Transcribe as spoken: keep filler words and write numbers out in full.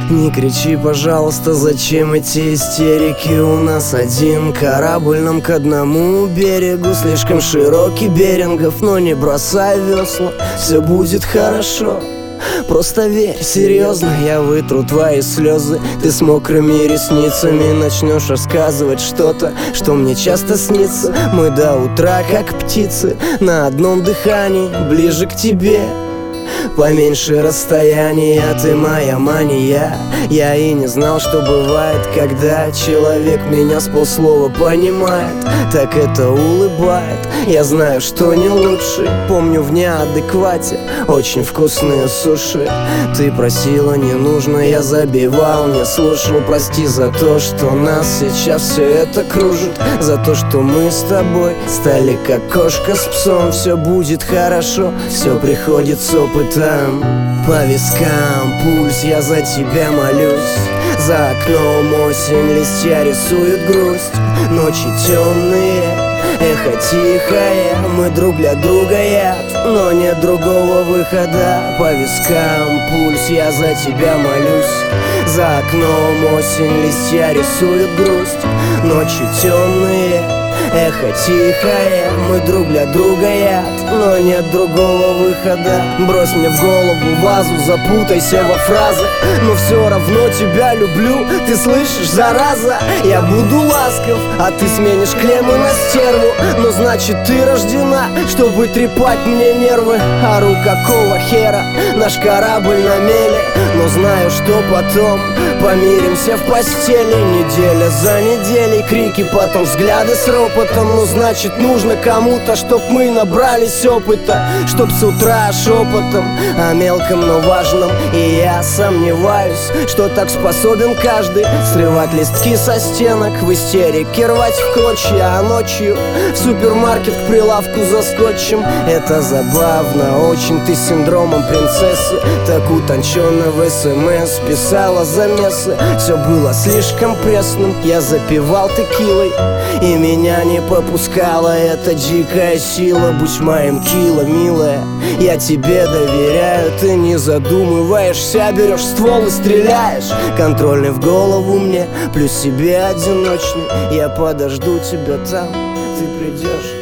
Не кричи, пожалуйста, зачем эти истерики? У нас один корабль, нам к одному берегу. Слишком широкий Берингов, но не бросай весла, все будет хорошо. Просто верь, серьезно, я вытру твои слезы. Ты с мокрыми ресницами начнешь рассказывать что-то, что мне часто снится. Мы до утра, как птицы, на одном дыхании, ближе к тебе. Поменьше расстояния, ты моя мания. Я и не знал, что бывает, когда человек меня с полслова понимает. Так это улыбает, я знаю, что не лучше. Помню в неадеквате очень вкусные суши. Ты просила, не нужно, я забивал, не слушал. Прости за то, что нас сейчас все это кружит, за то, что мы с тобой стали как кошка с псом. Все будет хорошо, все приходит с опытом. По вискам пульс, я за тебя молюсь. За окном осень, листья рисуют грусть. Ночи темные, эхо тихое. Мы друг для друга яд, но нет другого выхода. По вискам пульс, я за тебя молюсь. За окном осень, листья рисуют грусть. Ночи темные, эхо тихое. Мы друг для друга яд, но нет другого выхода. Брось мне в голову вазу, запутайся во фразах, но все равно тебя люблю, ты слышишь, зараза? Я буду ласков, а ты сменишь клеммы на стерву. Но значит ты рождена, чтобы трепать мне нервы. Ору какого хера, наш корабль на мели. Но знаю, что потом помиримся в постели. Неделя за неделей, крики, потом взгляды с ропотом. Ну значит нужно кому-то, чтоб мы набрались опыта, чтоб с утра шепотом о мелком, но важном. И я сомневаюсь, что так способен каждый. Срывать листки со стенок, в истерике рвать в клочья. А ночью в супермаркет к прилавку за скотчем. Это забавно очень, ты с синдромом принцессы. Так утонченно в СМС писала замесы. Все было слишком пресным, я запивал текилой, и меня не попускала эта дикая сила. Будь моим кило, милая, я тебе доверяю. Ты не задумываешься, берешь ствол и стреляешь. Контрольный в голову мне, плюс себе одиночный. Я подожду тебя там, ты придешь.